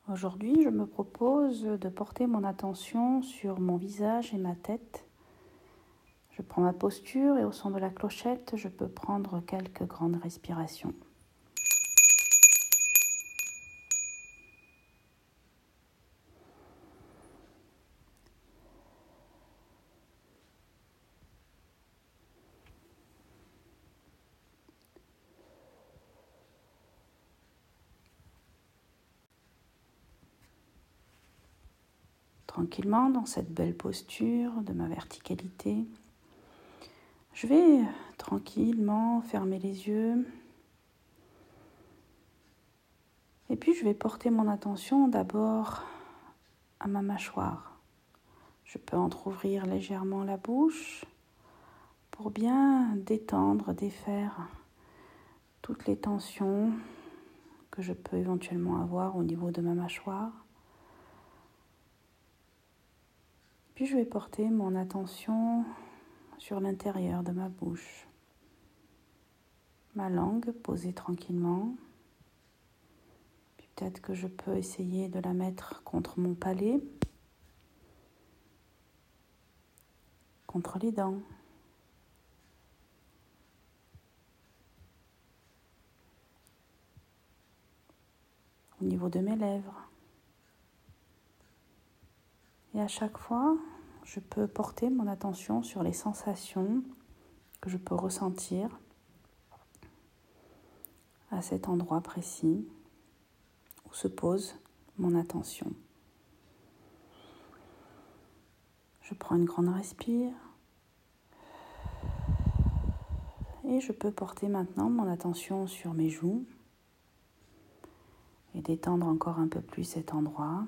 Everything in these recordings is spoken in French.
Aujourd'hui, je me propose de porter mon attention sur mon visage et ma tête. Je prends ma posture et au son de la clochette, je peux prendre quelques grandes respirations. Tranquillement, dans cette belle posture de ma verticalité, je vais tranquillement fermer les yeux et puis je vais porter mon attention d'abord à ma mâchoire. Je peux entrouvrir légèrement la bouche pour bien détendre, défaire toutes les tensions que je peux éventuellement avoir au niveau de ma mâchoire. Puis je vais porter mon attention sur l'intérieur de ma bouche. Ma langue posée tranquillement. Puis peut-être que je peux essayer de la mettre contre mon palais, contre les dents. Au niveau de mes lèvres. Et à chaque fois, je peux porter mon attention sur les sensations que je peux ressentir à cet endroit précis où se pose mon attention. Je prends une grande respire et je peux porter maintenant mon attention sur mes joues et détendre encore un peu plus cet endroit.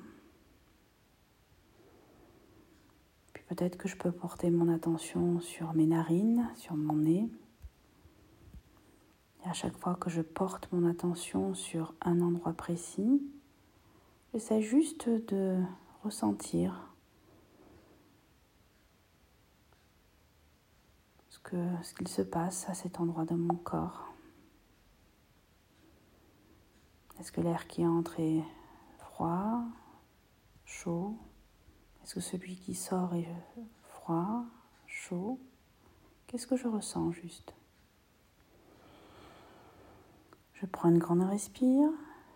Puis peut-être que je peux porter mon attention sur mes narines, sur mon nez. Et à chaque fois que je porte mon attention sur un endroit précis, j'essaie juste de ressentir ce qu'il se passe à cet endroit de mon corps. Est-ce que l'air qui entre est froid, chaud? Est-ce que celui qui sort est froid, chaud? Qu'est-ce que je ressens juste? Je prends une grande respire.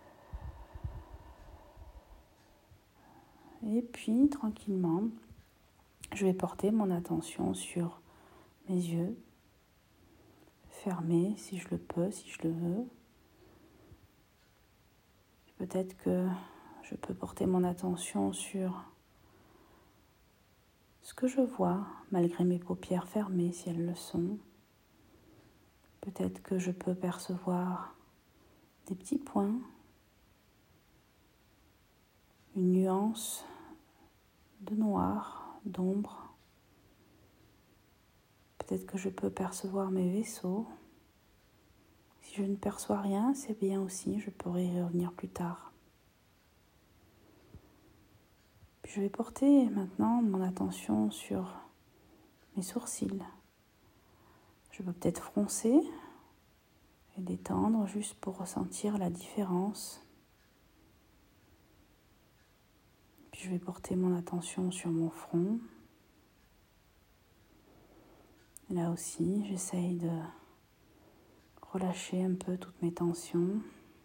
Et puis, tranquillement, je vais porter mon attention sur mes yeux, fermés si je le peux, si je le veux. Peut-être que je peux porter mon attention sur ce que je vois, malgré mes paupières fermées, si elles le sont. Peut-être que je peux percevoir des petits points, une nuance de noir, d'ombre. Peut-être que je peux percevoir mes vaisseaux. Si je ne perçois rien, c'est bien aussi, je pourrai y revenir plus tard. Puis je vais porter maintenant mon attention sur mes sourcils. Je peux peut-être froncer et détendre juste pour ressentir la différence. Puis je vais porter mon attention sur mon front. Et là aussi, j'essaye de relâcher un peu toutes mes tensions.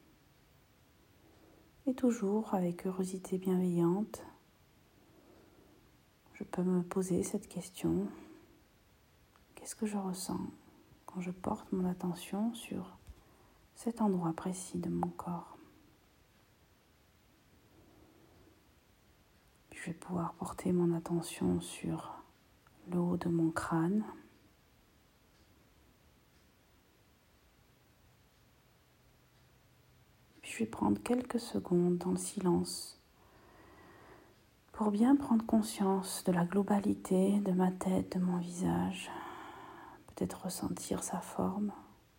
Et toujours avec curiosité bienveillante, je peux me poser cette question. Qu'est-ce que je ressens quand je porte mon attention sur cet endroit précis de mon corps? Puis je vais pouvoir porter mon attention sur le haut de mon crâne. Puis je vais prendre quelques secondes dans le silence pour bien prendre conscience de la globalité de ma tête, de mon visage. Peut-être ressentir sa forme.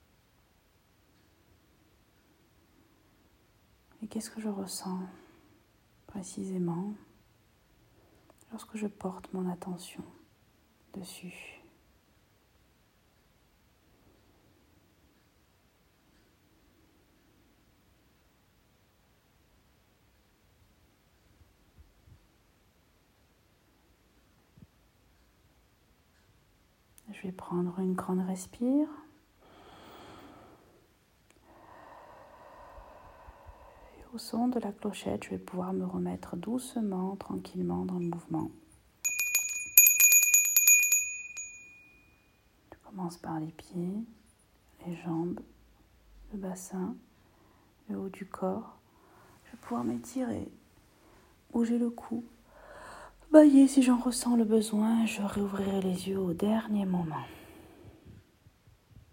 Et qu'est-ce que je ressens précisément lorsque je porte mon attention dessus? Je vais prendre une grande respire. Et au son de la clochette, je vais pouvoir me remettre doucement, tranquillement dans le mouvement. Je commence par les pieds, les jambes, le bassin, le haut du corps. Je vais pouvoir m'étirer, bouger le cou. Bailler si j'en ressens le besoin, je réouvrirai les yeux au dernier moment.